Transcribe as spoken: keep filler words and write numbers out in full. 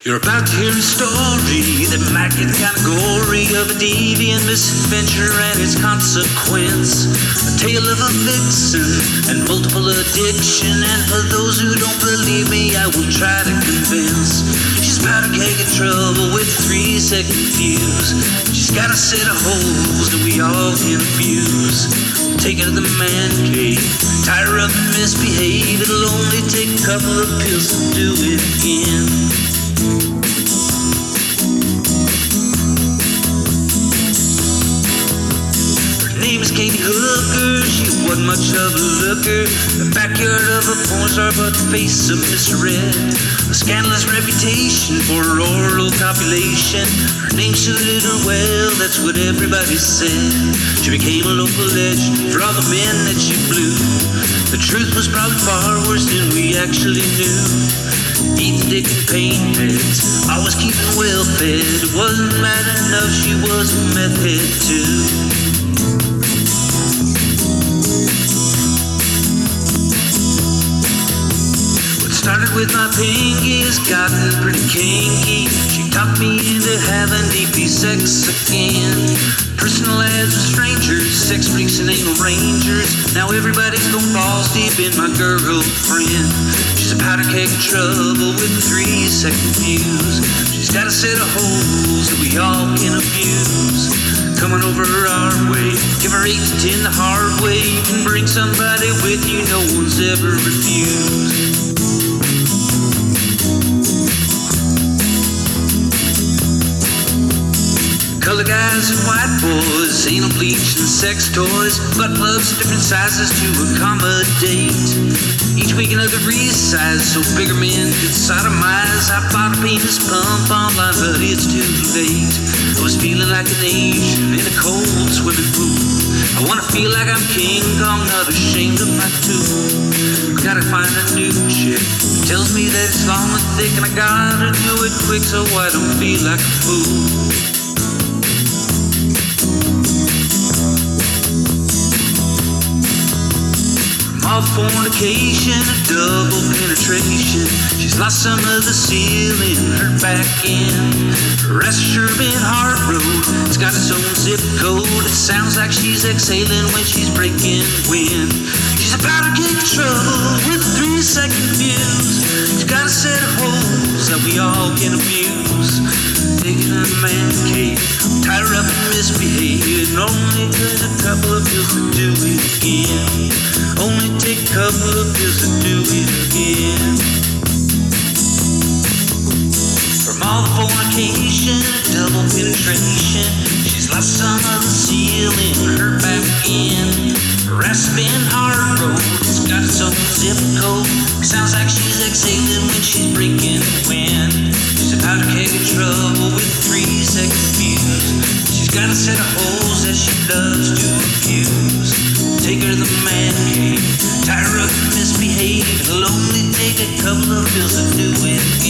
You're about to hear a story that might get kind of gory, of a deviant misadventure and its consequence. A tale of a vixen and multiple addiction, and for those who don't believe me, I will try to convince. She's about to get in trouble with three second views. She's got a set of holes that we all can abuse. Take her to the man cave, tie her up and misbehave. It'll only take a couple of pills to do it again. Her name is Katie Hooker, she wasn't much of a looker. The backyard of a porn star, but the face of misread. A scandalous reputation for her oral copulation. Her name suited her well, that's what everybody said. She became a local legend for all the men that she blew. The truth was probably far worse than we actually knew. Eating dick and pain meds, always keeping well fed. It wasn't bad enough, she was a meth head too. Started with my pinky, it's gotten pretty kinky. She talked me into having D P sex again. Personal ads with strangers, sex freaks and anal rangers. Now everybody's going balls deep in my girlfriend. She's a powder keg of trouble with three second views. She's got a set of holes that we all can abuse. Coming over our way, give her eight to ten the hard way. You can bring somebody with you, no one's ever refused. Color guys and white boys, anal bleach and sex toys, butt plugs different sizes to accommodate. Each week another resize so bigger men could sodomize. I bought a penis pump online, but it's too late. I was feeling like an Asian in a cold swimming pool. I wanna feel like I'm King Kong, not ashamed of my tool. Gotta find a new chick who tells me that it's long and thick, and I gotta do it quick so I don't feel like a fool. All fornication, a double penetration. She's lost some of the ceiling, hurt back in. Her rest sure been hard road. It's got its own zip code. It sounds like she's exhaling when she's breaking wind. She's about to get in trouble with three second views. She's got a set of holes that we all can abuse. Taking a man cave, tie her up and misbehave. It only took a couple of pills to do it again. Only take a couple of pills to do it again. From all the fornication, double penetration, she's lost some of the ceiling, hurt back in. Rasping hard road, it's got its own zip code. Sounds like she's exhaling when she's breaking wind. She's about to keg of trouble with three second views. She's got a set of holes that she loves to abuse. Take her to the man cave, tie her up and misbehave. It'll only take a couple of pills to do it.